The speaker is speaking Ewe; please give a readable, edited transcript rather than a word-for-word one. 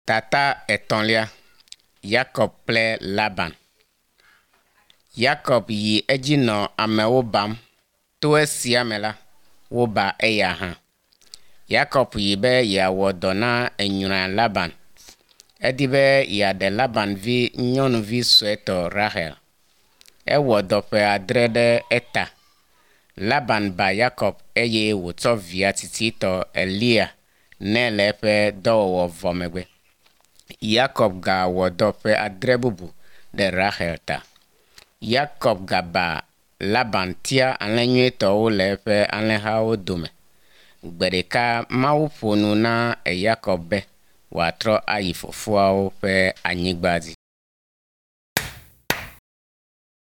Tata etɔ̃lia, Jacob kple Laban. Jacob yi edzi nɔ amewo bam, to esia me la, woba eya hã. Jacob yi be yeawɔ dɔ na enyrɔa Laban. Edi be yeaɖe Laban vi nyɔnuvi suetɔ Rahel. Ewɔ dɔ ƒe 7 ɖe eta. Laban ba Jacob eye wòtsɔ via tsitsitɔ Elia nɛ le eƒe dɔwɔwɔ vɔ megbe. Jacob gawɔ dɔ ƒe 7 bubu ɖe Rahel ta. Jacob gaba Laban tia alẽ nyuietɔwo le eƒe alẽhawo dome. Gbe ɖeka Mawu ƒo nu na Jacob be wòatrɔ ayi fofoawo ƒe anyigba dzi.